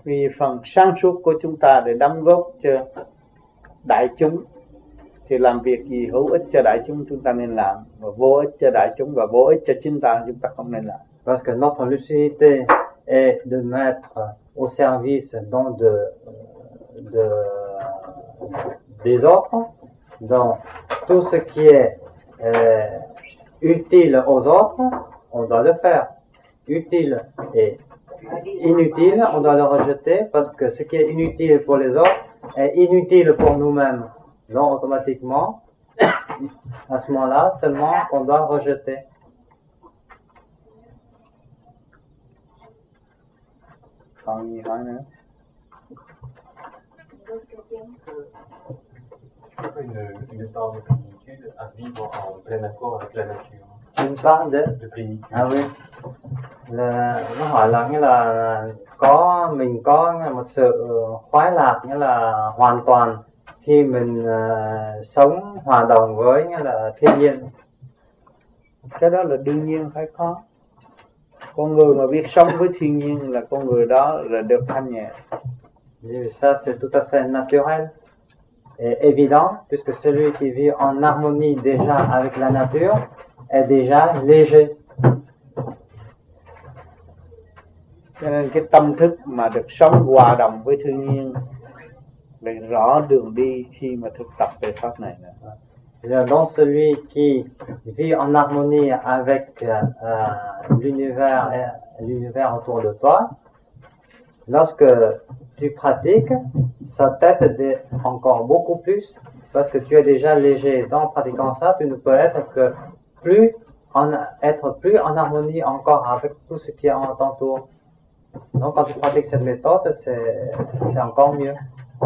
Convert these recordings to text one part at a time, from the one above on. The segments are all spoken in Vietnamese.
Vì phần sáng suốt của chúng ta để đóng góp cho đại chúng thì làm việc gì hữu ích cho đại chúng ta nên làm, và vô ích cho đại chúng và vô ích cho chúng ta không nên làm. Parce que notre lucidité est de mettre au service donc des autres, dans tout ce qui est utile aux autres, on doit le faire. Utile et inutile, on doit le rejeter, parce que ce qui est inutile pour les autres est inutile pour nous-mêmes. Donc automatiquement, à ce moment-là, seulement qu'on doit rejeter. Còn gì hỏi nữa? Est-ce qu'il y a une part de plénitude à vivre en plein accord avec la nature? Une part de plénitude. Ah oui. Nó hỏi là nghĩa là mình có một sự khoái lạc, nghĩa là hoàn toàn khi mình sống hòa đồng với nghĩa là thiên nhiên. Cái đó là đương nhiên phải có. Con người mà biết sống với thiên nhiên là con người đó là được thanh nhẹ. Ça c'est tout à fait naturel et évident, puisque celui qui vit en harmonie déjà avec la nature est déjà léger. Cho nên cái tâm thức mà được sống hòa đồng với thiên nhiên là rõ đường đi khi mà thực tập về pháp này. Donc celui qui vit en harmonie avec l'univers autour de toi, lorsque tu pratiques, ça t'aide encore beaucoup plus, parce que tu es déjà léger. Donc pratiquant ça, tu ne peux être que plus en harmonie encore avec tout ce qui t'entoure. Donc quand tu pratiques cette méthode, c'est encore mieux.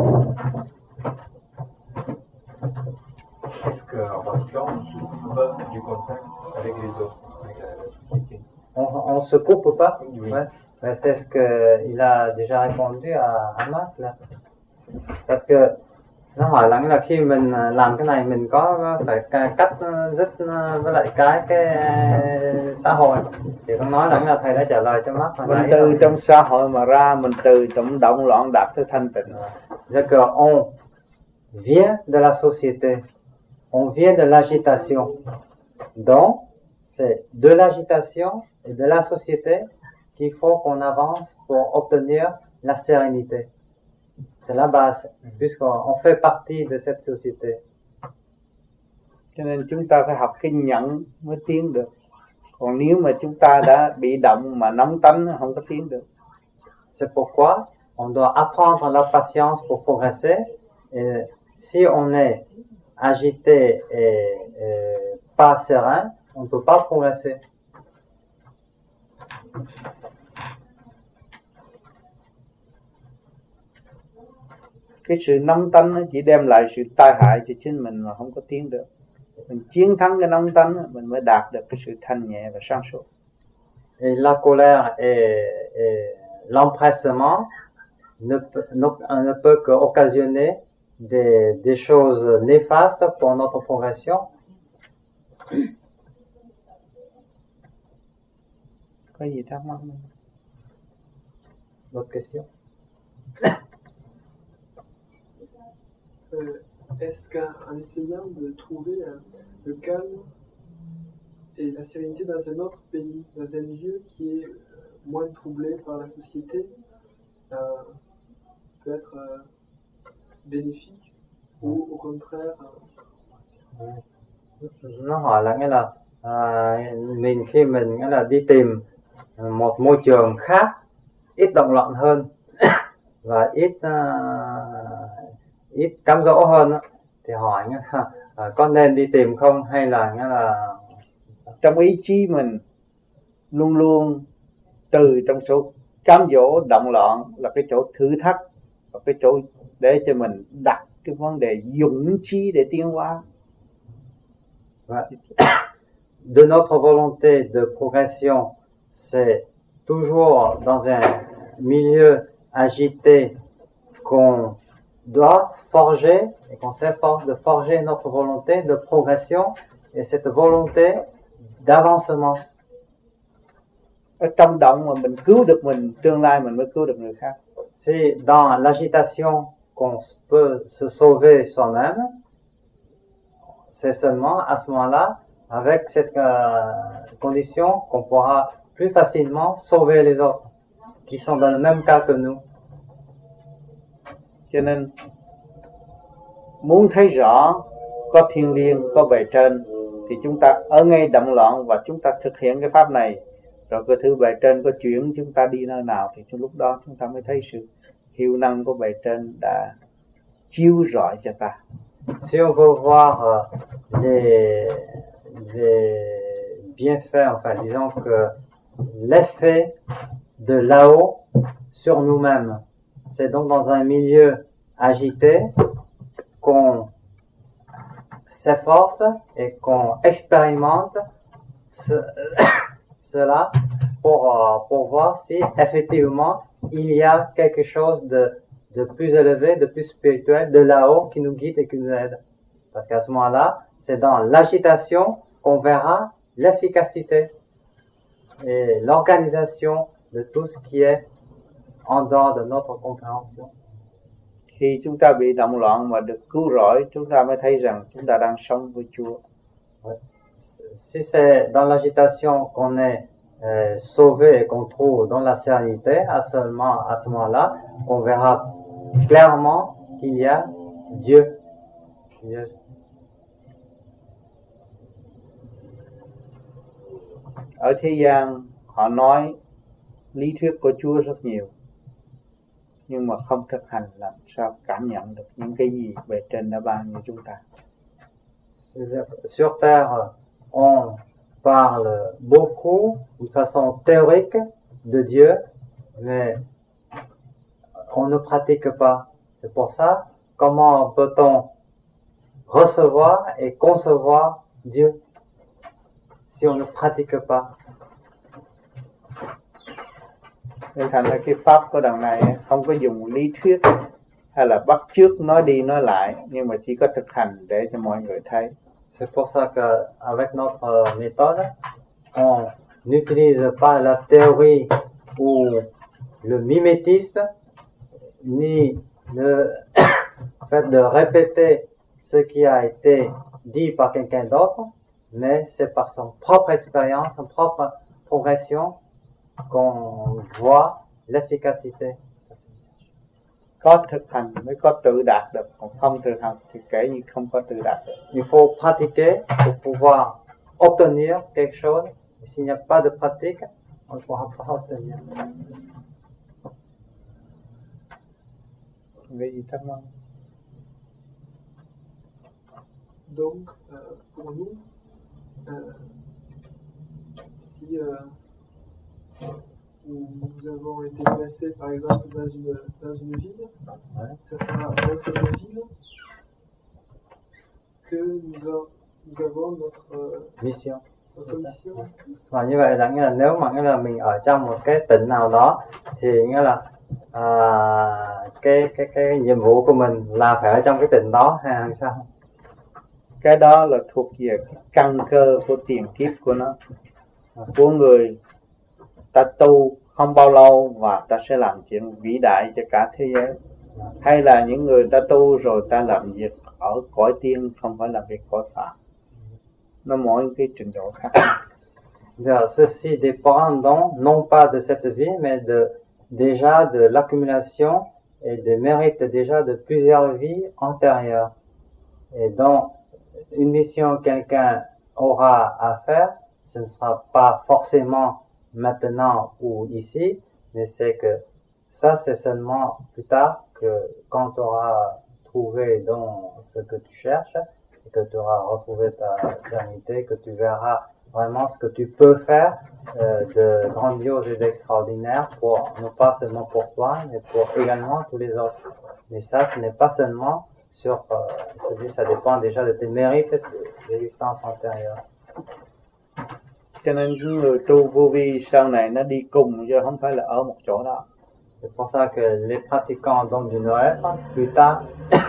Est-ce qu'en pratiquant, on ne se coupe pas du contact avec les autres, avec la société? On se coupe pas? Oui. Ouais. Mais c'est ce qu'il a déjà répondu à Marc là. Parce que nó hỏi là khi mình làm cái này mình có phải cắt dứt với lại cái xã hội. Thì con nói là thầy đã trả lời cho Marc hồi nãy. Mình từ trong xã hội mà ra, mình từ trong động loạn đạt tới thanh tịnh. C'est que on vient de la société, on vient de l'agitation. Donc c'est de l'agitation et de la société qu'il faut qu'on avance pour obtenir la sérénité. C'est la base, puisqu'on fait partie de cette société. Cho nên chúng ta phải học cái nhẫn mới tiến được. Còn nếu mà chúng ta đã bị động mà nóng tánh không có tiến được. C'est pourquoi on doit apprendre la patience pour progresser. Et si on est agité et pas serein, on ne peut pas progresser. Cái sự nóng tánh nó chỉ đem lại sự tai hại cho chính mình mà không có tiến được. Mình chiến thắng cái nóng tánh mình mới đạt được cái sự thanh nhẹ và sáng suốt. Et la colère et l'empressement ne peut que occasionner des choses néfastes pour notre progression. Có gì thắc mắc không? D'autres questions? Est-ce qu'en essayant de trouver le calme et la sérénité dans un autre pays, dans un lieu qui est moins troublé par la société, peut être bénéfique ou au contraire? Nó hỏi là nghĩa là mình khi mình nghĩa là đi tìm một môi trường khác, ít động loạn hơn và ít cám dỗ hơn đó, thì hỏi nghĩa là có nên đi tìm không, hay là nghĩa là trong ý chí mình luôn luôn từ trong số cám dỗ động loạn là cái chỗ thử thách và cái chỗ để cho mình đặt cái vấn đề dũng chí để tiến hóa. De notre volonté de progression, c'est toujours dans un milieu agité qu'on doit forger et qu'on s'efforce de forger notre volonté de progression et cette volonté d'avancement. Ở trong động mà mình cứu được mình, tương lai mình mới cứu được người khác. c'est dans l'agitation qu'on peut se sauver soi-même. C'est seulement à ce moment-là, avec cette condition, qu'on pourra plus facilement sauver les autres, qui sont dans le même cas que nous. Cho nên muốn thấy rõ có thiên liêng, có bề trên, thì chúng ta ở ngay động loạn và chúng ta thực hiện cái pháp này, rồi cái thứ bề trên có chuyển chúng ta đi nơi nào thì trong lúc đó chúng ta mới thấy sự hiệu năng của bề trên đã chiếu rọi cho ta. Si on veut voir les bienfaits, enfin disons que l'effet de là-haut sur nous-mêmes, c'est donc dans un milieu agité qu'on s'efforce et qu'on expérimente cela pour voir si effectivement il y a quelque chose de plus élevé, de plus spirituel, de là-haut qui nous guide et qui nous aide. Parce qu'à ce moment-là, c'est dans l'agitation qu'on verra l'efficacité et l'organisation de tout ce qui est en dehors de notre compréhension. Khi chúng ta bị động loạn mà được cứu rỗi, chúng ta mới thấy rằng chúng ta đang sống với Chúa. Si c'est dans l'agitation qu'on est sauvé et qu'on trouve dans la sérénité, à ce moment-là, on verra clairement qu'il y a Dieu. Ở thế gian họ nói lý thuyết của Chúa rất nhiều, nhưng mà không thực hành làm sao cảm nhận được những cái gì bề trên đã ban cho chúng ta. Sur terre, on parle beaucoup d'une façon théorique de Dieu, mais on ne pratique pas. C'est pour ça, comment peut-on recevoir et concevoir Dieu si on ne pratique pas? Nên thành ra cái pháp của đằng này không có dùng lý thuyết hay là bắt chước nói đi nói lại, nhưng mà chỉ có thực hành để cho mọi người thấy. C'est pour ça qu'avec notre méthode, on n'utilise pas la théorie ou le mimétisme, ni le fait de répéter ce qui a été dit par quelqu'un d'autre, mais c'est par son propre expérience, son propre progression qu'on voit l'efficacité. Có thực hành mới có tự đạt được, còn không thực hành thì kể như không có tự đạt được. Il faut pratiquer pour pouvoir obtenir quelque chose. Et s'il n'y a pas de pratique, on ne pourra pas obtenir. Cái gì thắc mắc? Donc, pour nous, si nous avons été placés, par exemple, dans une ville, ça sera dans cette ville que nous avons notre mission. Như vậy là nghĩa là nếu mà nghĩa là mình ở trong một cái tỉnh nào đó thì nghĩa là cái nhiệm vụ của mình là phải ở trong cái tỉnh đó hay là sao? Cái đó là thuộc về căn cơ của tiền kiếp của nó, của người ta tu không bao lâu và ta sẽ làm chuyện vĩ đại cho cả thế giới, hay là những người ta tu rồi ta làm việc ở cõi tiên, không phải làm việc cõi phạm. Nó mỗi cái trình độ khác nhau. Ceci dépend donc non pas de cette vie, mais déjà de l'accumulation et des mérites déjà de plusieurs vies antérieures. Et donc, une mission que quelqu'un aura à faire, ce ne sera pas forcément maintenant ou ici, mais c'est que ça c'est seulement plus tard, que quand tu auras trouvé dans ce que tu cherches, et que tu auras retrouvé ta sérénité, que tu verras vraiment ce que tu peux faire de grandiose et d'extraordinaire, pour, non pas seulement pour toi, mais pour également tous les autres. Mais ça, ce n'est pas seulement sur ça dépend déjà de tes mérites de l'existence antérieure. Cho nên người tu vô vi sau này nó đi cùng chứ không phải là ở một chỗ đó. C'est pour ça que les pratiquants donc du Noël, plus tard,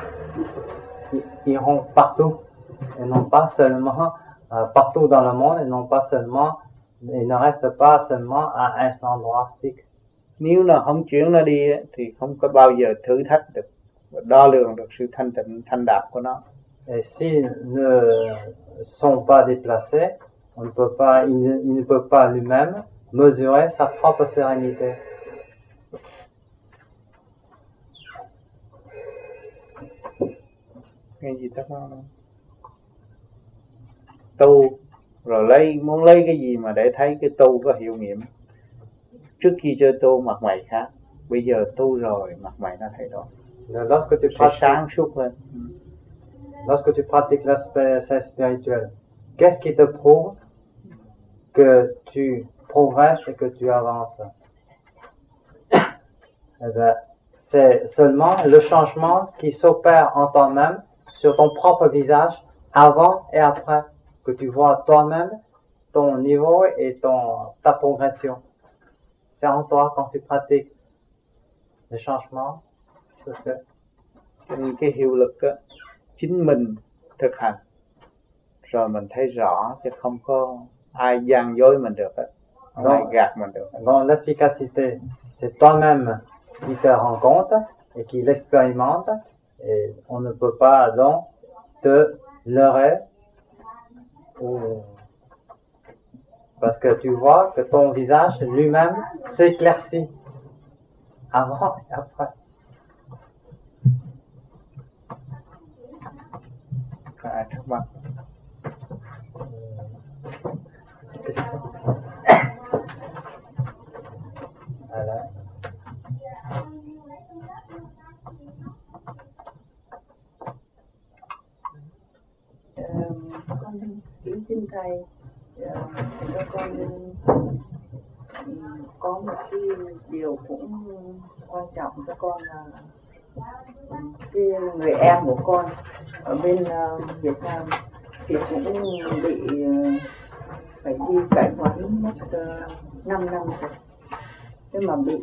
iront partout et non pas seulement partout dans le monde, et non pas seulement, ils ne restent pas seulement à un endroit fixe. Nếu nó không chuyển nó đi thì không có bao giờ thử thách được, đo lường được sự thanh tịnh thanh đạt của nó. Et s'ils ne sont pas déplacés, on ne peut pas, il ne peut pas lui-même mesurer sa propre sérénité. Cái gì đó nó tu rồi muốn lấy cái gì mà để thấy cái tu có hiệu nghiệm. Trước khi chơi tu mặt mày khác, bây giờ tu rồi mặt mày nó thay đổi. Lorsque tu sáng suốt lên. Lorsque tu pratiques l'aspect spirituel, qu'est-ce qui te prouve que tu progresses et que tu avances? Eh bien, c'est seulement le changement qui s'opère en toi-même sur ton propre visage avant et après, que tu vois toi-même ton niveau et ta progression. C'est en toi quand tu pratiques le changement qui se fait. Cái hiệu lực đó, chính mình thực hành rồi mình thấy rõ, chứ không có ai gian dối mình được, không ai gạt mình được. Donc l'efficacité, c'est toi-même qui te rends compte et qui l'expérimente, et on ne peut pas donc te leurrer parce que tu vois que ton visage lui-même s'éclaircit avant et après. Có ai thắc mắc? Voilà. Con kính xin thầy cho con có một cái điều cũng quan trọng cho con là cái người em của con ở bên Việt Nam thì cũng bị phải đi cải hoán mất 5 năm rồi. Nhưng mà bị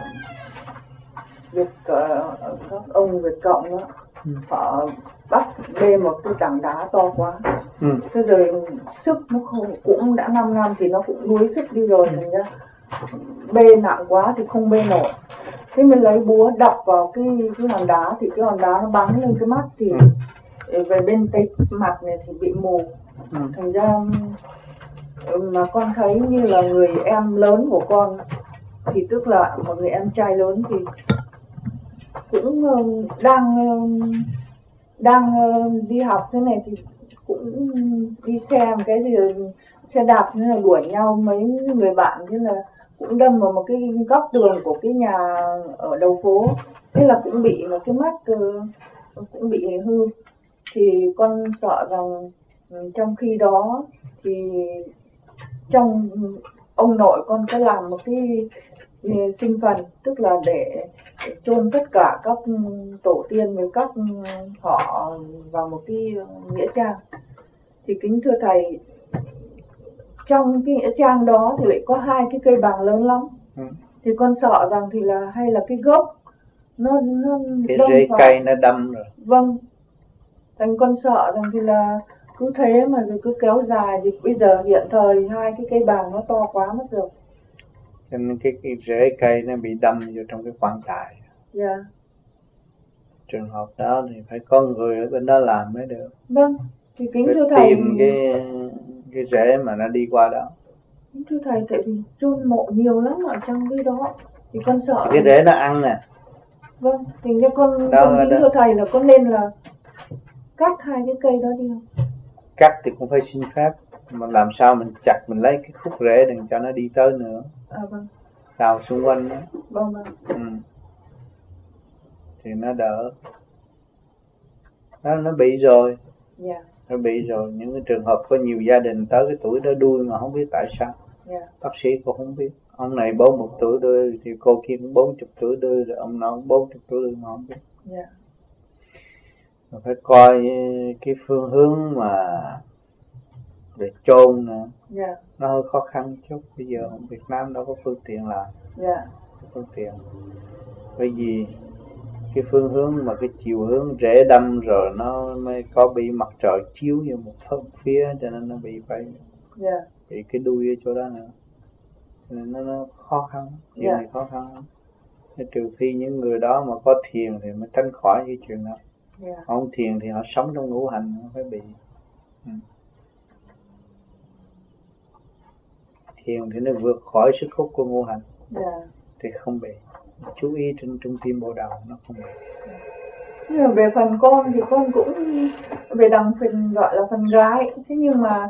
các ông Việt Cộng đó, họ bắt bê một cái tảng đá to quá. Thế rồi sức nó không, cũng đã 5 năm thì nó cũng đuối sức đi rồi, thành ra bê nặng quá thì không bê nổi. Thế mới lấy búa đập vào cái hòn đá thì cái hòn đá nó bắn lên cái mắt, thì về bên cái mặt này thì bị mù. Thành ra mà con thấy như là người em lớn của con thì tức là một người em trai lớn thì cũng đang đi học thế này thì cũng đi xe một cái gì xe đạp thế là đuổi nhau mấy người bạn, thế là cũng đâm vào một cái góc tường của cái nhà ở đầu phố, thế là cũng bị một cái mắt cũng bị hư. Thì con sợ rằng trong khi đó thì trong ông nội con có làm một cái sinh phần, tức là để chôn tất cả các tổ tiên với các họ vào một cái nghĩa trang. Thì kính thưa thầy, trong cái nghĩa trang đó thì lại có 2 cái cây bàng lớn lắm. Thì con sợ rằng thì là hay là cái gốc nó cái rễ cây nó đâm rồi. Vâng, thành con sợ rằng thì là cứ thế mà rồi cứ kéo dài, thì bây giờ hiện thời 2 cái cây bàng nó to quá mất rồi. Cho nên cái rễ cây nó bị đâm vô trong cái quan tài. Dạ. Trường hợp đó thì phải có người ở bên đó làm mới được. Vâng, thì kính phải thưa thầy, tìm cái rễ mà nó đi qua đó. Kính thưa thầy, tại vì chôn mộ nhiều lắm ở trong cái đó thì con sợ cái rễ nó ăn nè. Vâng, thì cho con kính thưa thầy là có nên là cắt 2 cái cây đó đi không? Cắt thì cũng phải xin phép, mà làm sao mình chặt, mình lấy cái khúc rễ đừng cho nó đi tới nữa. Vâng. Đào xung quanh đó. Vâng. Thì nó đỡ. Nó bị rồi. Dạ. Nó bị rồi. Những cái trường hợp có nhiều gia đình tới cái tuổi đó đuôi mà không biết tại sao. Dạ. Bác sĩ cũng không biết. Ông này 40 tuổi đuôi thì cô kia cũng 40 tuổi đuôi, rồi ông nào cũng 40 tuổi đuôi mà không biết. Dạ. Mà phải coi cái phương hướng mà để chôn nữa. Dạ. Nó hơi khó khăn chút. Bây giờ ở Việt Nam đâu có phương tiện làm. Dạ. Phương tiện. Bởi vì cái phương hướng mà cái chiều hướng rễ đâm rồi nó mới có bị mặt trời chiếu vô một phía, cho nên nó bị phải bị cái đuôi ở chỗ đó nữa. nên nó khó khăn, chuyện Dạ. này khó khăn lắm. Trừ phi những người đó mà có thiền thì mới tránh khỏi cái chuyện đó. Dạ. Không thiền thì họ sống trong ngũ hành, nó phải bị. Thiền thì nó vượt khỏi sức hút của ngũ hành Dạ. thì không bị. Chú ý trên trung tim bộ đầu nó không bị. Nhưng mà về phần con thì con cũng về đằng phần gọi là phần gái, thế nhưng mà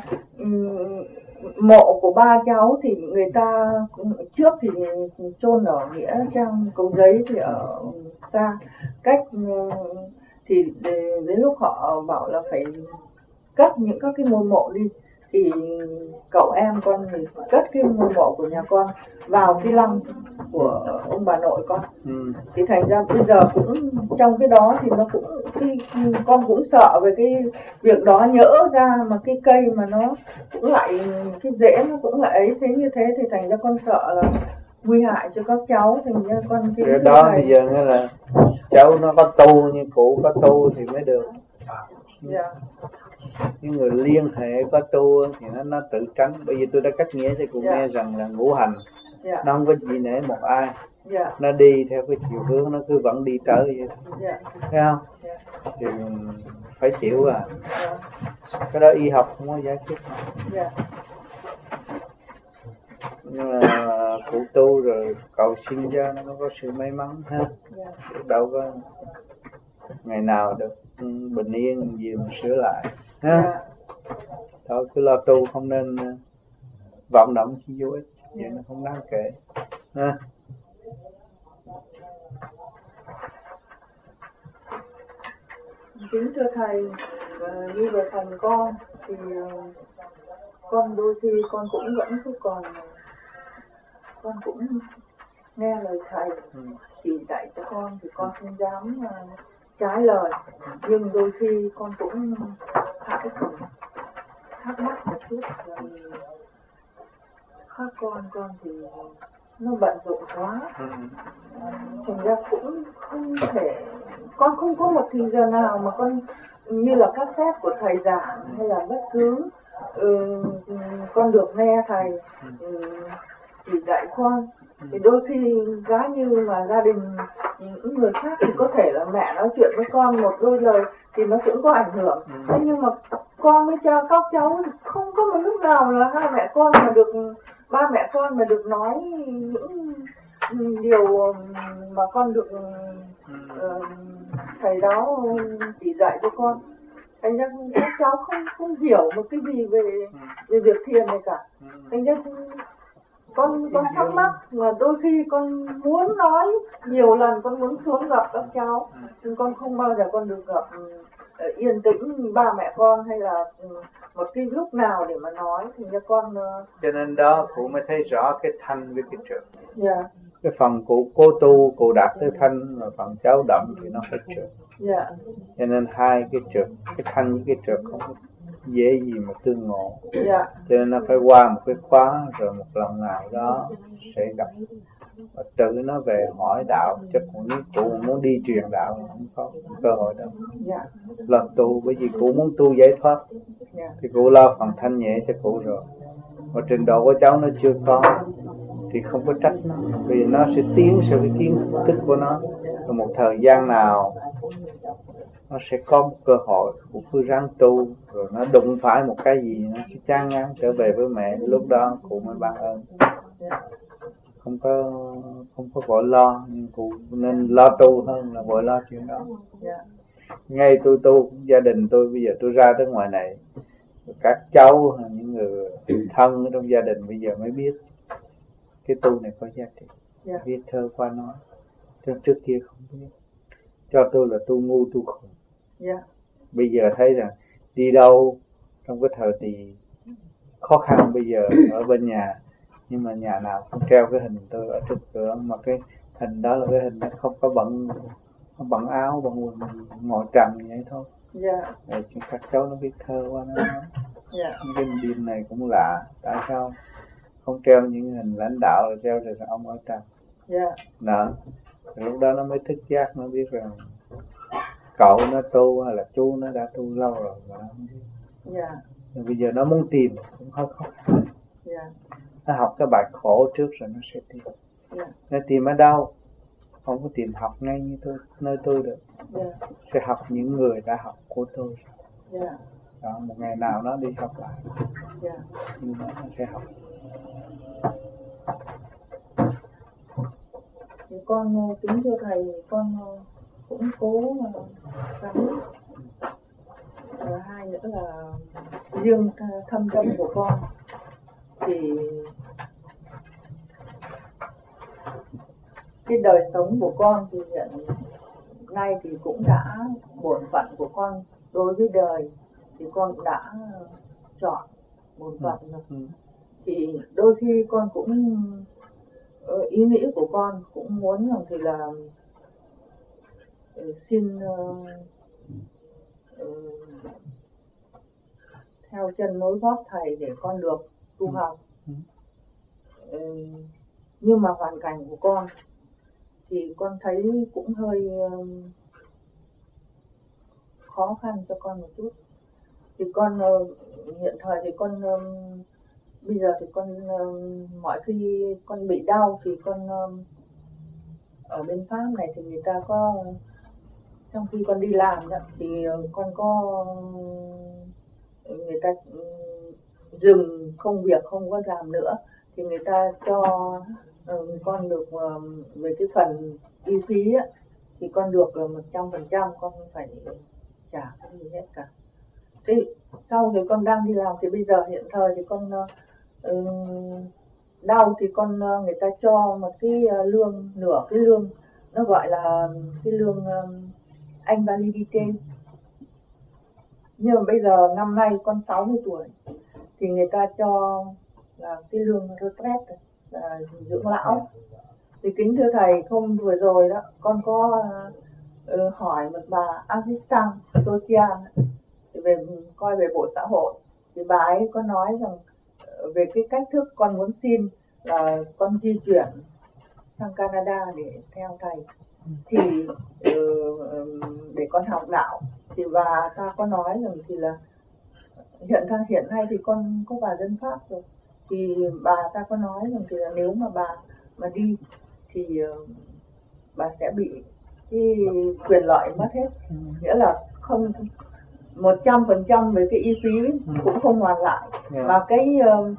mộ của ba cháu thì người ta trước thì chôn ở nghĩa trang Cầu Giấy thì ở xa cách, thì đến lúc họ bảo là phải cất những các cái ngôi mộ đi thì cậu em con thì cất cái ngôi mộ của nhà con vào cái lăng của ông bà nội con. Thì thành ra bây giờ cũng trong cái đó thì nó cũng con cũng sợ về cái việc đó, nhỡ ra mà cái cây mà nó cũng lại cái rễ nó cũng lại ấy, thế như thế thì thành ra con sợ là nguy hại cho các cháu, thành ra con cái đó bây giờ nghĩa là cháu nó có tu, như cụ có tu thì mới được. Dạ. Những người liên hệ có tu thì nó tự tránh. Bởi vì tôi đã cách nghĩa cho cụ nghe rằng là ngũ hành nó không có gì nể một ai, nó đi theo cái chiều hướng, nó cứ vẫn đi tới vậy. Thấy không? Thì phải chịu à. Cái đó y học không có giải quyết. Nhưng mà cụ tu rồi cầu xin cho nó có sự may mắn ha. Đâu có ngày nào được bình yên gì mà sửa lại ha. Thôi cứ lo tu, không nên vọng động chi vô ích, vậy nó không đáng kể ha. Kính thưa thầy, như về phần con thì con đôi khi con cũng vẫn cứ còn, con cũng nghe lời thầy chỉ dạy cho con thì con không dám trái lời, nhưng đôi khi con cũng phải thắc mắc một chút là các con thì nó bận rộn quá, thành ra cũng không thể, con không có một thời giờ nào mà con như là cassette của thầy giảng hay là bất cứ con được nghe thầy chỉ dạy con. Thì đôi khi giá như mà gia đình những người khác thì có thể là mẹ nói chuyện với con một đôi lời thì nó cũng có ảnh hưởng. Thế nhưng mà con với các cháu không có một lúc nào là hai mẹ con mà được, ba mẹ con mà được nói những điều mà con được thầy đó chỉ dạy cho con. Thành ra các cháu không hiểu một cái gì về việc thiền này cả. Thành ra con thắc mắc, mà đôi khi con muốn nói nhiều lần, con muốn xuống gặp các cháu, nhưng con không bao giờ con được gặp yên tĩnh ba mẹ con hay là một cái lúc nào để mà nói. Thì cho con cho nên đó cụ mới thấy rõ cái thanh với cái trượt. Dạ. Cái phần cụ cố tu, cụ đạt tới thanh, mà phần cháu đậm thì nó phải trượt. Dạ. Cho nên hai cái trượt, cái thanh với cái trượt không dễ gì mà tương ngộ. Dạ. Cho nên nó phải qua một cái khóa, rồi một lần nào đó sẽ gặp và tự nó về hỏi đạo. Chứ còn nếu cụ muốn đi truyền đạo thì không có cơ hội đâu. Dạ. Lo tu, bởi vì cụ muốn tu giải thoát thì cụ lo phần thanh nhẹ cho cụ rồi. Và trình độ của cháu nó chưa có thì không có trách nó, vì nó sẽ tiến theo cái kiến thức của nó. Rồi một thời gian nào nó sẽ có một cơ hội, cụ cứ ráng tu, rồi nó đụng phải một cái gì nó sẽ chán ngán trở về với mẹ, lúc đó cụ mới ban ơn. Không có vội lo, nhưng cụ nên lo tu hơn là vội lo chuyện đó. Ngay tôi tu, gia đình tôi bây giờ tôi ra tới ngoài này, các cháu, những người thân trong gia đình bây giờ mới biết cái tu này có giá trị. Viết thơ qua nói, trước kia không biết. Cho tôi là tu ngu tu khùng. Bây giờ thấy rằng đi đâu trong cái thời kỳ khó khăn bây giờ ở bên nhà, nhưng mà nhà nào cũng treo cái hình tôi ở trước cửa, mà cái hình đó là cái hình nó không có bận áo, bận quần, ngồi trần vậy thôi. Rồi các cháu nó biết thơ qua nó nói. Cái đêm này cũng lạ, tại sao không treo những hình lãnh đạo, rồi treo rồi ông ở trần. Đó. Lúc đó nó mới thức giác, nó biết rằng cậu nó tu hay là chú nó đã tu lâu rồi mà nó không biết. Bây giờ nó muốn tìm cũng hơi khó khăn. Nó học cái bài khổ trước rồi nó sẽ tìm. Nó tìm ở đâu? Không có tìm học ngay như nơi tôi được. Sẽ học những người đã học của tôi. Đó, một ngày nào nó đi học lại. Nhưng mà nó sẽ học. Thì con kính thưa thầy, con cũng cố mà gắng. Hai nữa là riêng thâm tâm của con thì cái đời sống của con thì hiện nay thì cũng đã bổn phận của con đối với đời thì con cũng đã chọn bổn phận rồi. Thì đôi khi con cũng ý nghĩ của con cũng muốn rằng thì là xin theo chân nối gót thầy để con được tu học. Nhưng mà hoàn cảnh của con thì con thấy cũng hơi khó khăn cho con một chút. Thì con hiện thời thì con bây giờ thì con mọi khi con bị đau thì con ở bên Pháp này thì người ta có, trong khi con đi làm đó, thì con có người ta dừng công việc không có làm nữa thì người ta cho con được về cái phần y phí á, thì con được 100%, con không phải trả cái gì hết cả. Thế sau thì con đang đi làm thì bây giờ hiện thời thì con đau thì con người ta cho một cái lương, nửa cái lương, nó gọi là cái lương invalidité. Nhưng mà bây giờ năm nay con 60 tuổi thì người ta cho là cái lương retraite, là dưỡng lão. Thì kính thưa thầy, hôm vừa rồi đó con có hỏi một bà assistant social về coi về bộ xã hội, thì bà ấy có nói rằng về cái cách thức con muốn xin là con di chuyển sang Canada để theo thầy, thì để con học đạo. Thì bà ta có nói rằng thì là hiện nay thì con có bà dân Pháp rồi, thì bà ta có nói rằng thì là nếu mà bà mà đi thì bà sẽ bị cái quyền lợi mất hết, nghĩa là không 100% về cái y phí cũng không hoàn lại, mà cái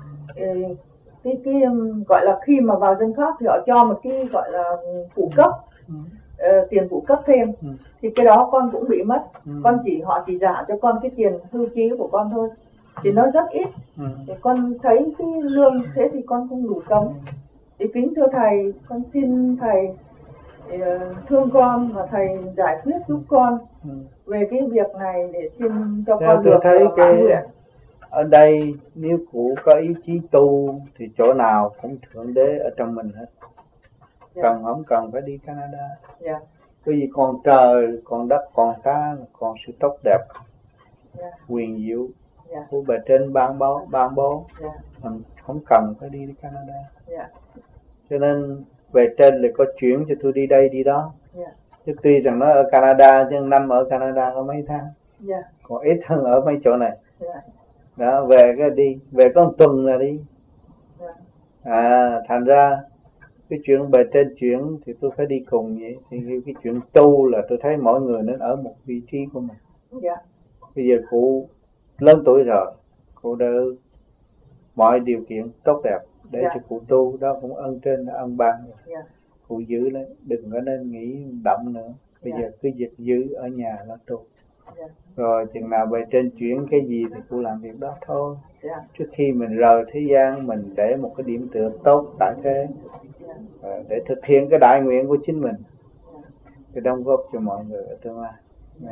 gọi là khi mà vào dân Pháp thì họ cho một cái gọi là phụ cấp, tiền phụ cấp thêm, thì cái đó con cũng bị mất. Con họ chỉ trả cho con cái tiền hưu trí của con thôi, thì nó rất ít. Thì con thấy cái lương thế thì con không đủ sống. Thì kính thưa thầy, con xin thầy thương con và thầy giải quyết giúp con về cái việc này để xin cho con được mãn nguyện. Ở đây nếu cụ có ý chí tu thì chỗ nào cũng thượng đế ở trong mình hết. Cần không cần phải đi Canada. Cái gì còn trời, còn đất, còn ta, còn sự tốt đẹp, quyền diệu của bề trên ban bố. Mình không cần phải đi Canada. Cho nên về trên là có chuyển cho tôi đi đây đi đó. Chứ tuy rằng nó ở Canada, nhưng năm ở Canada có mấy tháng, còn ít hơn ở mấy chỗ này. Đó, về cái đi, về có một tuần là đi. Thành ra cái chuyện bề trên chuyển thì tôi phải đi cùng vậy. Thì cái chuyện tu là tôi thấy mỗi người nên ở một vị trí của mình. Bây giờ cụ lớn tuổi rồi, cụ đã mọi điều kiện tốt đẹp để cho cụ tu, đó cũng ơn trên đã ân ban. Cụ giữ lấy, đừng có nên nghĩ động nữa. Bây giờ cứ việc giữ ở nhà là tu. Rồi chừng nào bề trên chuyển cái gì thì cụ làm việc đó thôi. Trước khi mình rời thế gian, mình để một cái điểm tựa tốt tại thế, để thực hiện cái đại nguyện của chính mình, để đóng góp cho mọi người ở tương lai.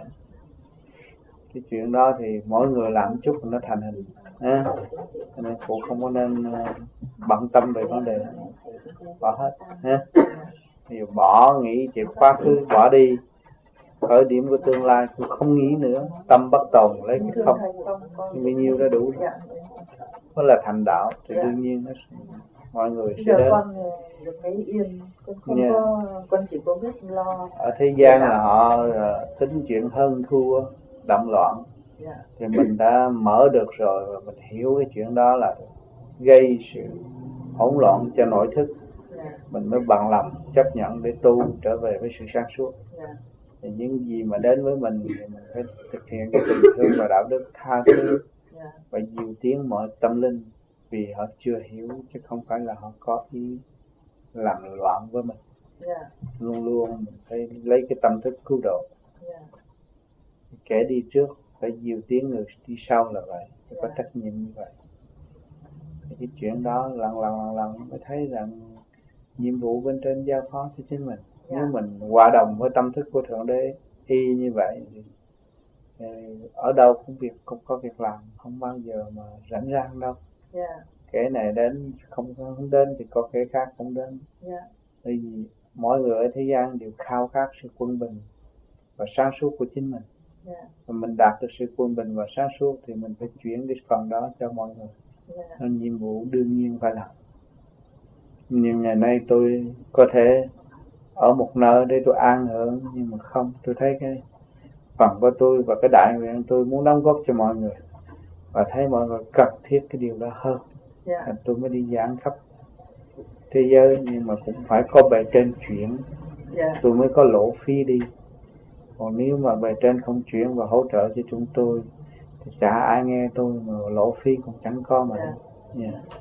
Cái chuyện đó thì mỗi người làm chút nó thành hình. Cho nên cụ không có nên bận tâm về vấn đề đó. Bỏ hết. Bây giờ bỏ nghĩ chuyện quá khứ, bỏ đi. Khởi điểm của tương lai cũng không nghĩ nữa. Tâm bất tồn lấy cái không. Thì bao nhiêu đã đủ rồi. Đó là thành đạo. Thì đương nhiên nó mọi người sẽ đến. Con được thấy yên. Con không có, con chỉ có biết lo. Ở thế gian là họ tính chuyện hơn thua, động loạn. Thì mình đã mở được rồi và mình hiểu cái chuyện đó là gây sự hỗn loạn cho nội thức, Dạ. mình mới bằng lòng chấp nhận để tu trở về với sự sáng suốt. Dạ. Thì những gì mà đến với mình thì mình phải thực hiện cái tình thương và đạo đức tha thứ Dạ. và dìu tiến mọi tâm linh, vì họ chưa hiểu chứ không phải là họ có ý làm loạn với mình. Dạ. Luôn luôn mình phải lấy cái tâm thức cứu độ. Dạ. Kẻ đi trước phải dìu tiến người đi sau là vậy, phải có Dạ. trách nhiệm như vậy. Thì cái chuyện đó lần mới thấy rằng nhiệm vụ bên trên giao phó cho chính mình. Dạ. Nếu mình hòa đồng với tâm thức của Thượng Đế y như vậy thì ở đâu cũng có việc làm, không bao giờ mà rảnh rang đâu. Dạ. Kẻ này đến không đến thì có kẻ khác không đến. Dạ. Bởi vì mọi người ở thế gian đều khao khát sự quân bình và sáng suốt của chính mình. Dạ. Và mình đạt được sự quân bình và sáng suốt thì mình phải chuyển cái phần đó cho mọi người. Dạ. Nên nhiệm vụ đương nhiên phải làm. Nhưng ngày nay tôi có thể ở một nơi để tôi an hưởng, nhưng mà không, tôi thấy cái phần của tôi và cái đại nguyện tôi muốn đóng góp cho mọi người và thấy mọi người cần thiết cái điều đó hơn. Dạ. Tôi mới đi giảng khắp thế giới, nhưng mà cũng phải có bề trên chuyển. Dạ. Tôi mới có lỗ phí đi. Còn nếu mà bề trên không chuyển và hỗ trợ cho chúng tôi thì chả ai nghe tôi, mà lỗ phí cũng chẳng có mà. Dạ. Yeah.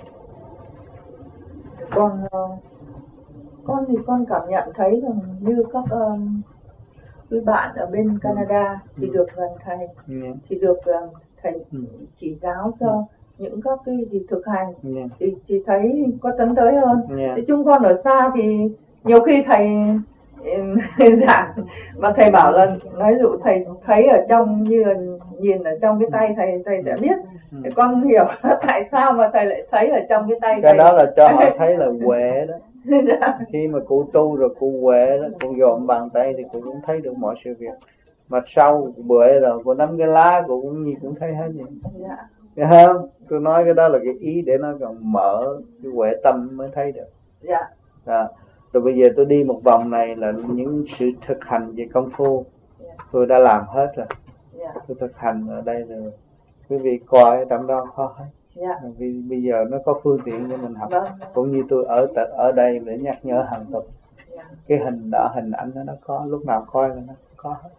Con thì con cảm nhận thấy rằng như các quý bạn ở bên Canada thì được gần thầy, Yeah. thì được thầy chỉ giáo cho những các cái gì thực hành, Yeah. thì thấy có tấn tới hơn. Yeah. Thì chúng con ở xa thì nhiều khi thầy giảng mà thầy bảo là nói dụ thầy thấy ở trong, như là nhìn ở trong cái tay thầy sẽ biết. Thì con hiểu tại sao mà thầy lại thấy ở trong cái tay cái thầy. đó là cho họ thấy là huệ đó. Dạ. Khi mà cụ tu rồi cụ huệ đó, cụ dòm bàn tay thì cụ cũng thấy được mọi sự việc. Mà sau bưởi rồi cụ nắm cái lá cụ cũng như cũng thấy hết vậy. Dạ. Thấy không? Tôi nói cái đó là cái ý để nó còn mở cái huệ tâm mới thấy được. Dạ. Rồi bây giờ tôi đi một vòng này là những sự thực hành về công phu tôi đã làm hết rồi. Tôi thực hành ở đây rồi, quý vị coi trong đó có hết. Vì bây giờ nó có phương tiện để mình học. Cũng như tôi ở đây để nhắc nhở hàng tục. Cái hình đó, hình ảnh nó có, lúc nào coi là nó có hết.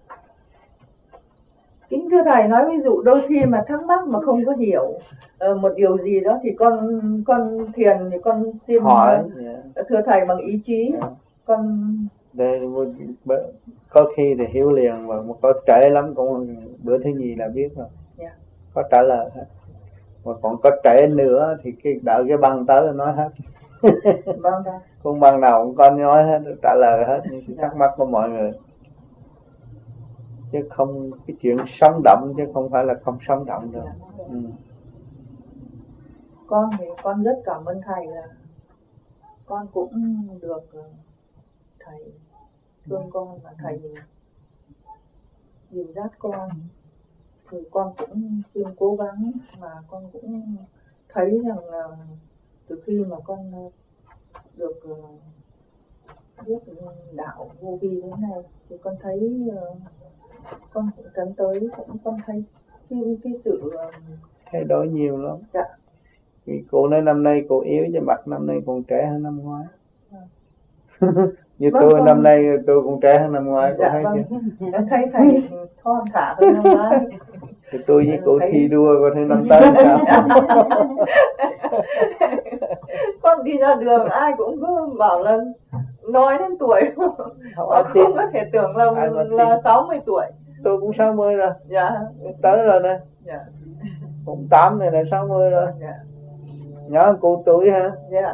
Kính thưa thầy, nói ví dụ đôi khi mà thắc mắc mà không có hiểu một điều gì đó thì con thiền thì con xin hỏi. Thưa thầy bằng ý chí. Con đây có khi thì hiểu liền, mà có trễ lắm cũng bữa thứ nhì là biết rồi. Có trả lời hết. Mà còn có trễ nữa thì đợi cái băng tới là nói hết. Con băng nào cũng con nói hết, trả lời hết những sự thắc mắc của mọi người. Chứ không, cái chuyện sống động chứ không phải là không sống động đâu. Con thì con rất cảm ơn thầy, là con cũng được thầy thương con và thầy dìu dắt con, thì con cũng xin cố gắng, mà con cũng thấy rằng là từ khi mà con được biết đạo vô vi đến này thì con thấy con cũng tấn tới, con thấy cái sự thay đổi nhiều lắm. Dạ. Vì cô nói năm nay cô yếu chứ mặt năm nay còn trẻ hơn năm ngoái. Như tôi năm nay tôi còn trẻ hơn năm ngoái. Cô thấy chưa? Em thấy thầy thon thả hơn năm ngoái. Thì tôi với cô thi đua coi thấy năm tới sao. Con đi ra đường ai cũng cứ bảo là nói đến tuổi mà không có thể tưởng là 60 tuổi. Tôi cũng 60 rồi. Dạ. Tới rồi nè. Dạ. Cũng 8 này là 60 rồi. Dạ. Nhớ cô tuổi hả? Dạ.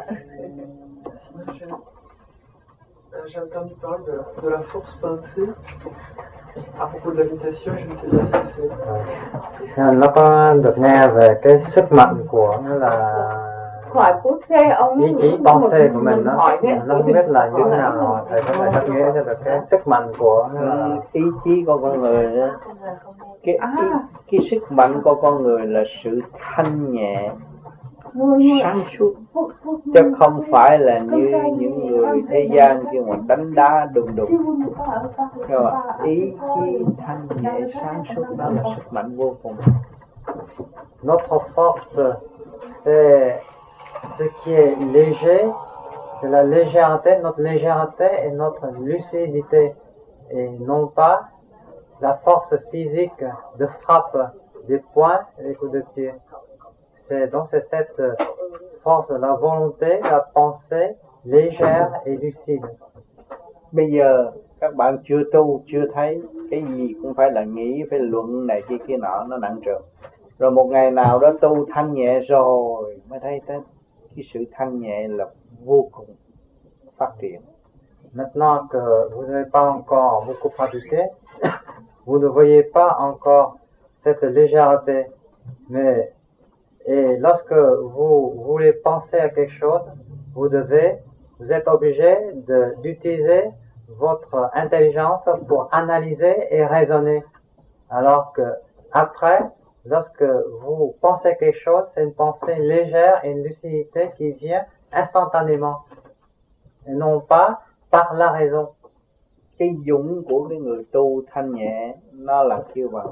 J'ai entendu parler de la force pensée à propos de la méditation, je ne sais pas ce que c'est. Nó có được nghe về cái sức mạnh của là Khỏi phút xe ông ý chí pensée của mình đó. Nó không biết là như thế nào rồi, thầy có thể cắt nghĩa cho được cái sức mạnh của ý chí của con người đó. Cái sức mạnh của con người là sự thanh nhẹ, sáng suốt, chứ không phải là như những người thế gian kia mà đánh đá đùng đùng. Rồi ý chí thanh nhẹ sáng suốt đó là sức mạnh vô cùng. Notre force c'est ce qui est léger, c'est la légèreté, notre légèreté et notre lucidité, et non pas la force physique de frappe des poings et des coups de pied. C'est cette force, la volonté, la pensée légère et lucide. Bây giờ các bạn chưa tu, chưa thấy cái gì cũng phải là nghĩ, phải luận này kia nọ, nó nặng trược. Rồi một ngày nào đó tu thanh nhẹ rồi mới thấy cái sự thanh nhẹ là vô cùng phát triển. Maintenant que vous n'avez pas encore beaucoup pratiqué, vous ne voyez pas encore cette légèreté, mais et lorsque vous voulez penser à quelque chose, vous êtes obligé d'utiliser votre intelligence pour analyser et raisonner. Alors que après, lorsque vous pensez quelque chose, c'est une pensée légère et une lucidité qui vient instantanément, et non pas par la raison. Cái dũng của cái người tu thanh nhẹ nó là kêu bằng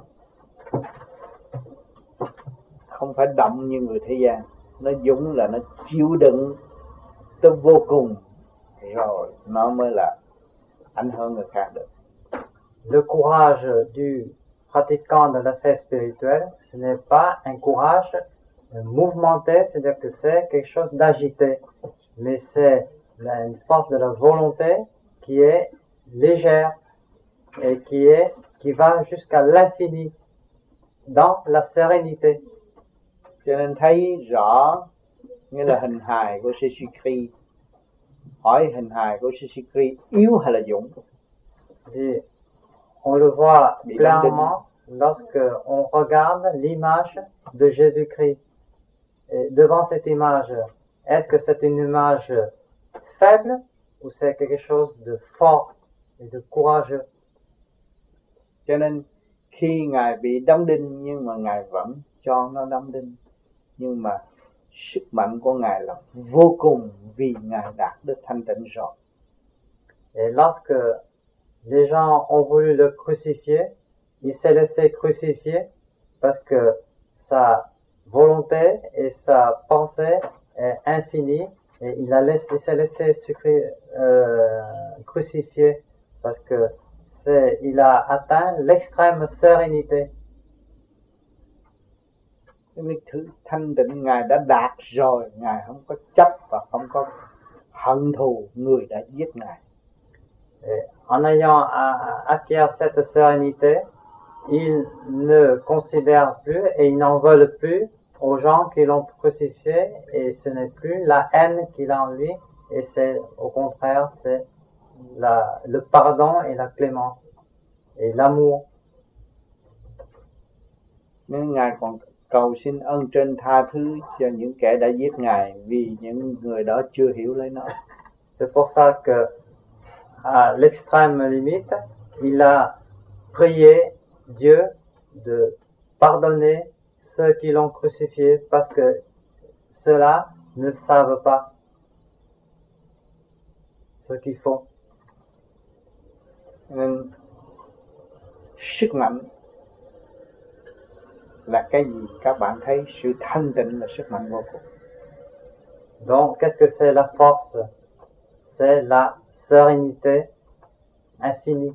không phải động như người thế gian. Nó dũng là nó chịu đựng tới vô cùng thì rồi nó mới là ảnh hưởng người khác được. Le courage du pratiquant de l'ascèse spirituelle, ce n'est pas un courage mouvementé, c'est-à-dire que c'est quelque chose d'agité, mais c'est une force de la volonté qui est légère et qui va jusqu'à l'infini dans la sérénité. Cho nên thấy rõ nghĩa là hình hài của Sri. Hỏi hình hài của Sri yếu hay là dũng? On le voit clairement lorsque on regarde l'image de Jésus-Christ. Et devant cette image, est-ce que c'est une image faible ou c'est quelque chose de fort et de courageux? Cho nên khi Ngài bị đóng đinh nhưng mà Ngài vẫn cho nó đóng đinh. Nhưng mà sức mạnh của Ngài là vô cùng vì Ngài đạt được thanh tịnh rồi. Et lorsque les gens ont voulu le crucifier, il s'est laissé crucifier parce que sa volonté et sa pensée est infinie et il s'est laissé crucifier parce que il a atteint l'extrême sérénité. Cái thứ thanh tịnh Ngài đã đạt rồi, Ngài không có chấp và không có hận thù người đã giết Ngài. Et en ayant acquis cette sérénité, il ne considère plus et il n'en veut plus aux gens qui l'ont crucifié, et ce n'est plus la haine qu'il a en lui, et c'est au contraire c'est le pardon et la clémence et l'amour. Nên Ngài còn cầu xin ân trên tha thứ cho những kẻ đã giết Ngài vì những người đó chưa hiểu lấy nó. C'est pour ça que à l'extrême limite, il a prié Dieu de pardonner ceux qui l'ont crucifié parce que ceux-là ne savent pas ce qu'ils font. Nên sức mạnh là cái gì? Các bạn thấy sự thanh tịnh là sức mạnh vô cùng. Donc, qu'est-ce que c'est la force? C'est la sérénité infinie.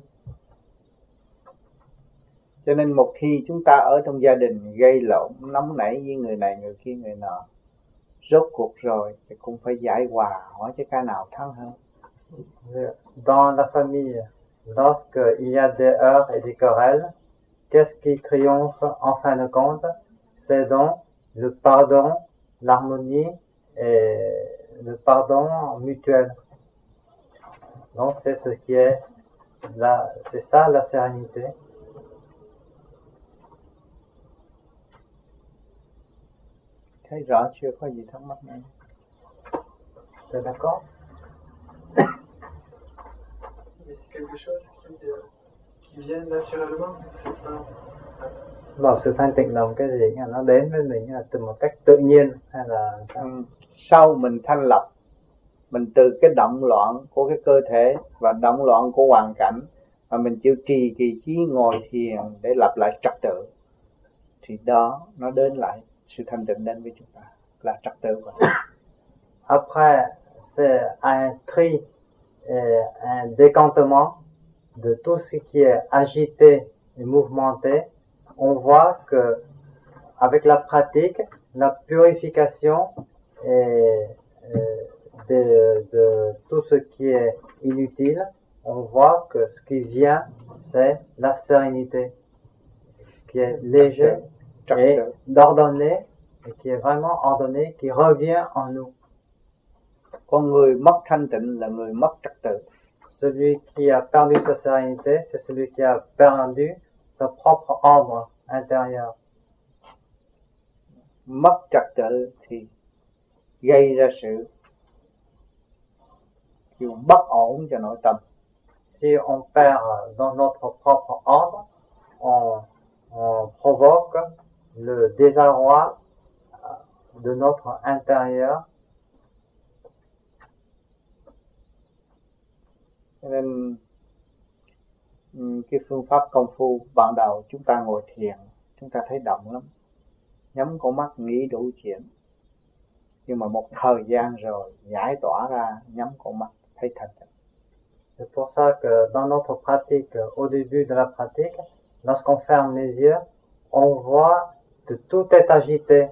Cho nên một khi chúng ta ở trong gia đình gây lộn, nóng nảy với người này, người kia, người nọ, rốt cuộc rồi thì cũng phải giải hòa, hỏi cho cái nào thắng hơn. Dans la famille, lorsque il y a des heurts et des querelles, qu'est-ce qui triomphe en fin de compte? C'est donc le pardon, l'harmonie et le pardon mutuel. Donc c'est ce qui est c'est ça la sérénité. Thấy rõ chưa, có gì thắc mắc nữa? T'es d'accord? Mais c'est quelque chose qui vient naturellement, c'est pas... Bảo sự thanh tịnh là một cái gì? Nó đến với mình là từ một cách tự nhiên hay là sao? Sau mình thanh lập, mình từ cái động loạn của cái cơ thể và động loạn của hoàn cảnh mà mình chịu trì kỳ trí ngồi thiền để lập lại trật tự, thì đó nó đến lại sự thanh tịnh đến với chúng ta là trật tự. Après, c'est un tri et un décantement de tout ce qui est agité et mouvementé. On voit que avec la pratique, la purification et de tout ce qui est inutile, on voit que ce qui vient, c'est la sérénité, ce qui est léger et d'ordonné, et qui est vraiment ordonné, qui revient en nous. Con người mất thanh tịnh là người mất trật tự. Celui qui a perdu sa sérénité, c'est celui qui a perdu sa propre ordre intérieur. Mất trật tự thì gây ra sự bất ổn cho nội tâm. Si on perd dans notre propre ordre, on provoque le désarroi de notre intérieur. Cho nên cái phương pháp công phu ban đầu chúng ta ngồi thiền, chúng ta thấy động lắm, nhắm con mắt nghĩ đủ chuyện. Nhưng mà một thời gian rồi giải tỏa ra, nhắm con mắt thấy thanh tịnh. C'est pour ça que dans notre pratique, au début de la pratique, lorsqu'on ferme les yeux, on voit que tout est agité.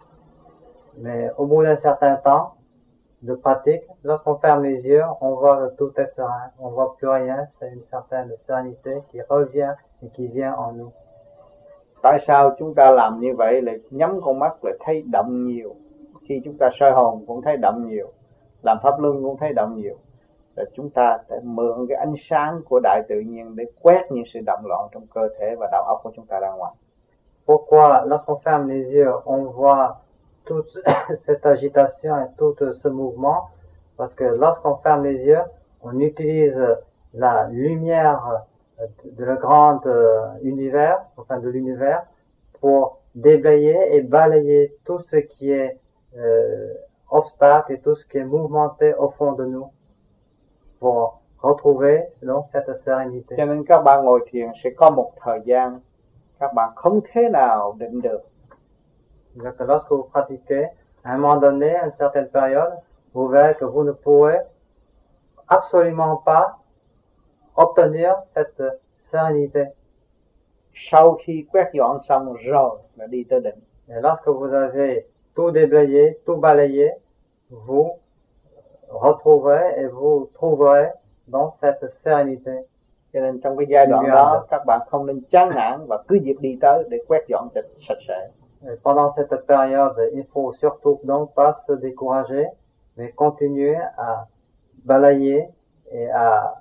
Mais au bout d'un certain temps de pratique, lorsqu'on ferme les yeux, on voit que tout est serein. On voit plus rien, c'est une certaine sérénité qui revient et qui vient en nous. Tại sao chúng ta làm như vậy, lại nhắm con mắt lại thấy động nhiều? Khi chúng ta soi hồn cũng thấy động nhiều, làm pháp luân cũng thấy động nhiều. Là chúng ta phải mượn cái ánh sáng của đại tự nhiên để quét những sự động loạn trong cơ thể và đầu óc của chúng ta ra ngoài. Pourquoi, lorsqu'on ferme les yeux, on voit toute cette agitation et tout ce mouvement? Parce que lorsqu'on ferme les yeux, on utilise la lumière de le grand univers, enfin de l'univers, pour déblayer et balayer tout ce qui est obstacle et tout ce qui est mouvementé au fond de nous, pour retrouver selon cette sérénité. Cho nên các bạn ngồi thiền sẽ có một thời gian các bạn không thể nào định được. Donc lorsque vous pratiquez, à un moment donné, à une certaine période, vous verrez que vous ne pourrez absolument pas obtenir cette sérénité. Sau khi quét dọn xong rồi là đi tới định. Et lorsque vous avez tout déblayé, tout balayé, vous retrouverez et vous trouverez dans cette sérénité. Cho nên trong cái giai đoạn đó các bạn không nên chán nản và cứ việc đi tới để quét dọn sạch sẽ. Et pendant cette période, il faut surtout donc pas se décourager, mais continuer à balayer et à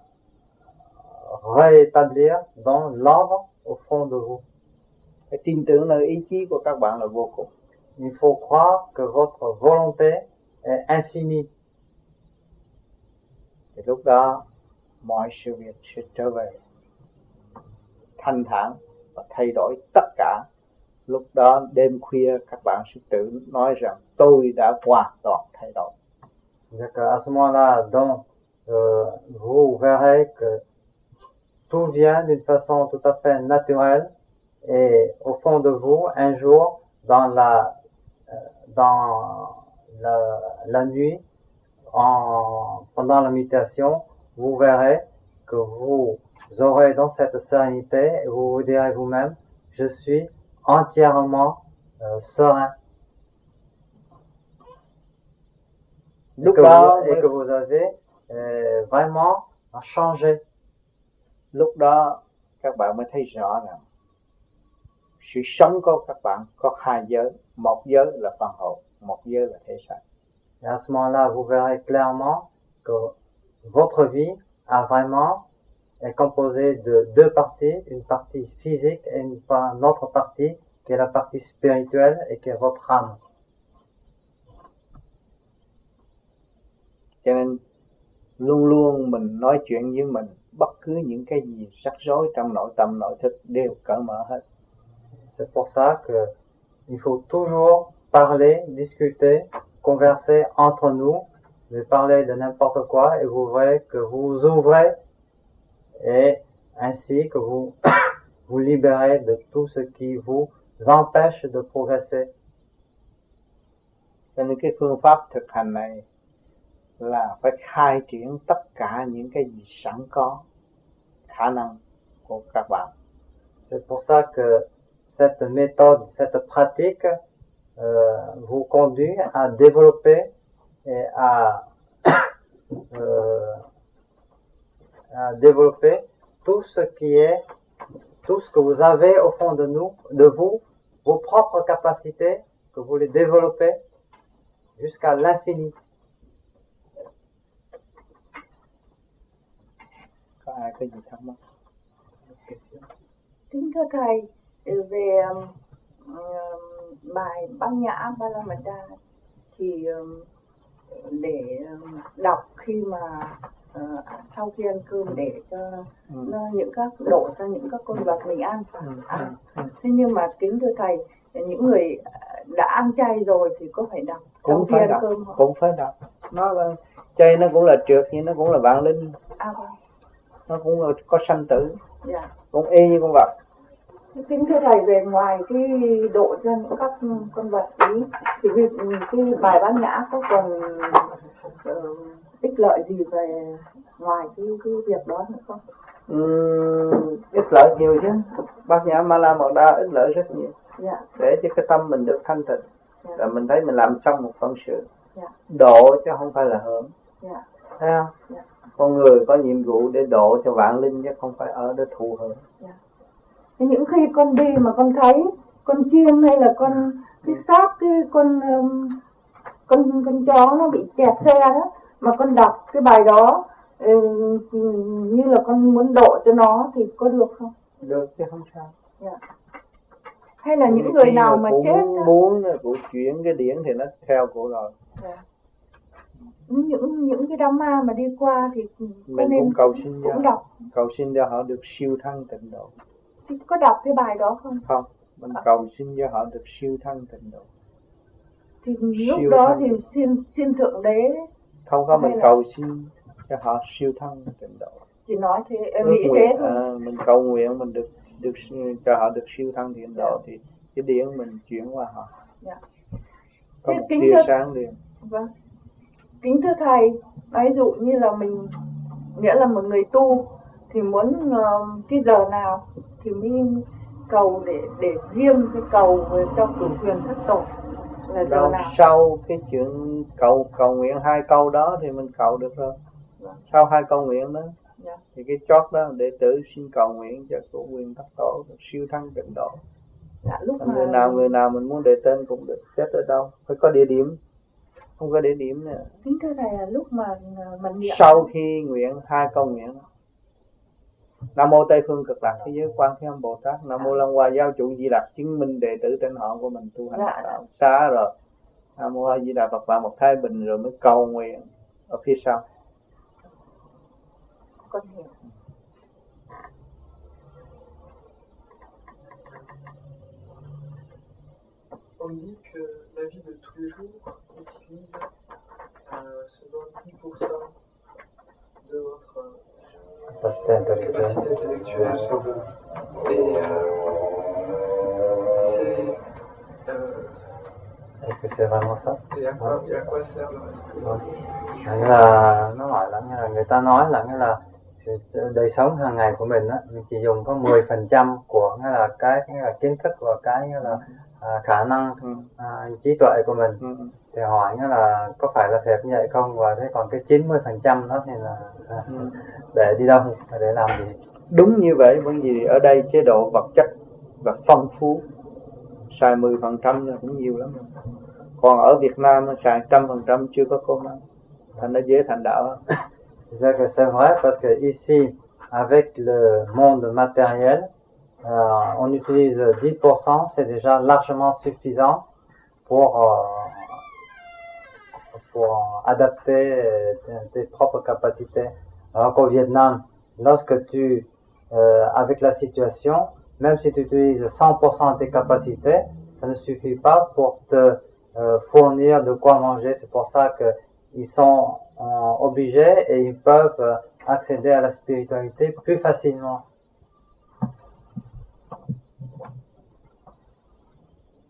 rétablir dans l'ordre au fond de vous. Phải tin tưởng nơi ý chí của các bạn là vô cùng. Il faut croire que votre volonté est infinie. Thì lúc đó mọi sự việc sẽ trở về thanh thản và thay đổi tất cả. Lúc đó đêm khuya các bạn sẽ tự nói rằng tôi đã hoàn toàn thay đổi. Donc à ce moment-là, donc vous verrez que tout vient d'une façon tout à fait naturelle, et au fond de vous, un jour, dans la nuit, pendant la méditation, vous verrez que vous aurez dans cette sérénité, et vous vous direz vous-même, je suis entièrement serein. Et que vous avez vraiment changé. Lúc đó các bạn mới thấy rõ rằng sự sống của các bạn có hai giới, một giới là phần hồn, một giới là thể xác. Et à ce moment-là, vous verrez clairement que votre vie est composée de deux parties, une partie physique et une autre partie qui est la partie spirituelle et qui est votre âme. Cho nên luôn luôn mình nói chuyện với mình, bất cứ những cái gì rắc rối trong nội tâm nội thức đều cởi mở hết. C'est pour ça que il faut toujours parler, discuter, converser entre nous, de parler de n'importe quoi, et vous verrez que vous vous ouvrez, et ainsi que vous vous libérez de tout ce qui vous empêche de progresser. Cho nên cái phương pháp thực hành này là phải khai triển tất cả những cái gì sẵn có khả năng của các bạn. C'est pour ça que cette méthode, cette pratique vous conduit à développer et à développer tout ce que vous avez au fond de vous, vos propres capacités, que vous les développez jusqu'à l'infini. Có ai có gì thắc mắc? Kính thưa thầy, về bài Bát Nhã Ba La Mật Đa thì để đọc khi mà sau khi ăn cơm để cho những các độ cho những các con vật mình ăn. Thế nhưng mà kính thưa thầy, những người đã ăn chay rồi thì có phải đọc sau khi ăn cơm không? Cũng phải đọc. Nó là chay, nó cũng là trượt, nhưng nó cũng là vạn linh. Vâng. Nó cũng là có sanh tử. Dạ. Cũng y như con vật. Kính thưa thầy, về ngoài cái độ cho những các con vật ý thì cái bài Bát Nhã có còn ích lợi gì về ngoài cái việc đó nữa không? Ích lợi nhiều chứ. Bát Nhã Ma La Mật Đa ích lợi rất nhiều. Dạ. Để cho cái tâm mình được thanh tịnh. Dạ. Rồi mình thấy mình làm xong một phận sự. Dạ. Độ chứ không phải là hưởng. Dạ. Thấy không? Dạ. Con người có nhiệm vụ để độ cho vạn linh chứ không phải ở để thụ hưởng. Dạ. Những khi con đi mà con thấy con chim hay là cái xác con chó nó bị kẹt xe đó, mà con đọc cái bài đó như là con muốn độ cho nó thì có được không? Được chứ không sao. Dạ. Hay là những người nào mà chết muốn cụ chuyển cái điển thì nó theo cụ rồi. Dạ. Những cái đám ma mà đi qua thì mình cũng cầu xin cũng đọc, cầu xin cho họ được siêu thăng tịnh độ. Chứ có đọc cái bài đó không? Không, mình cầu xin cho họ được siêu thăng tịnh độ. Thì lúc đó thì xin Thượng Đế. Không có, mình cầu xin cho họ siêu thăng tịnh độ. Chỉ nói thế, em nghĩ thế thôi. Mình cầu nguyện mình được cho họ được siêu thăng tịnh độ thì cái điển mình chuyển qua họ. Dạ. Có một tia sáng liền. Vâng. Kính thưa thầy, ví dụ như là mình nghĩa là một người tu thì muốn cái giờ nào thì mới cầu để riêng cái cầu cho cửu huyền thất tổ là giờ nào? Sau cái chuyện cầu nguyện 2 câu đó thì mình cầu được rồi. Vâng. Sau 2 câu nguyện đó thì cái chót đó đệ tử xin cầu nguyện cho cửu huyền thất tổ siêu thăng tịnh độ. Lúc người nào mình muốn đề tên cũng được. Chết ở đâu phải có địa điểm, không có địa điểm nữa. Kính thưa thầy, là lúc mà mình niệm sau khi nguyện 2 câu nguyện, Nam mô Tây Phương Cực Lạc Thế Giới Quan Thế Âm Bồ Tát, Nam mô Long Hoa Giáo Chủ Di Lặc chứng minh đệ tử tên họ của mình tu hành đạo xa rồi, Nam mô A Di Đà Phật Vạn Một Thái Bình, rồi mới cầu nguyện ở phía sau. Con hiểu. On dit que la vie de tous les jours utilise seulement 10% de votre capacité intellectuelle. Et c'est... Est-ce que c'est vraiment ça? Et à quoi sert le reste? Nghĩa là nó gọi là, nghĩa là người ta nói là nghĩa là đời sống hàng ngày của mình á, mình chỉ dùng có 10% của nghĩa là cái nghĩa là kiến thức và cái nghĩa là khả năng trí tuệ của mình. Thì hỏi nghĩa là có phải là thiệt như vậy không, và thế còn cái 90% đó thì là để đi đâu, để làm gì? Đúng như vậy, bởi vì ở đây chế độ vật chất và phong phú, xài 10% là cũng nhiều lắm rồi. Còn ở Việt Nam xài 100% chưa có cơm ăn, thành nó dễ thành đạo. C'est vrai parce que ici, avec le monde matériel, on utilise 10%, c'est déjà largement suffisant pour adapter tes propres capacités. Alors qu'au Vietnam, lorsque tu, avec la situation, même si tu utilises 100% de tes capacités, ça ne suffit pas pour te fournir de quoi manger. C'est pour ça qu'ils sont obligés et ils peuvent accéder à la spiritualité plus facilement.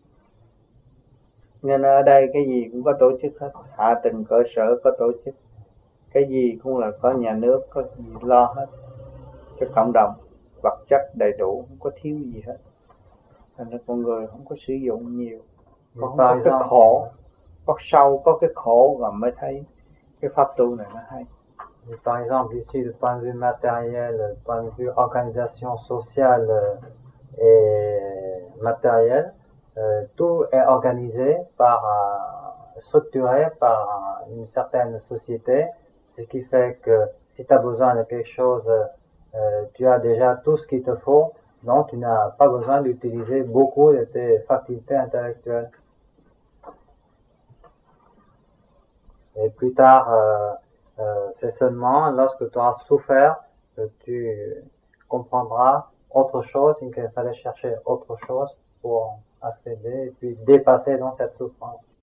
Nên ở đây cái gì cũng có tổ chức hết, hạ tầng cơ sở có tổ chức, cái gì cũng là có nhà nước, có gì lo hết cho cộng đồng, vật chất đầy đủ, không có thiếu gì hết. Thành ra con người không có sử dụng nhiều, không có cái khổ, có sâu, có cái khổ rồi mới thấy cái pháp tu này nó hay. Par exemple, ici, du point de vue matériel, du point de vue organisation sociale et matérielle, tout est organisé structuré par une certaine société, ce qui fait que si tu as besoin de quelque chose, tu as déjà tout ce qu'il te faut, donc tu n'as pas besoin d'utiliser beaucoup de tes facultés intellectuelles. Et plus tard, c'est seulement lorsque tu auras souffert que tu comprendras autre chose, et qu'il fallait chercher autre chose pour accéder et puis dépasser dans cette souffrance.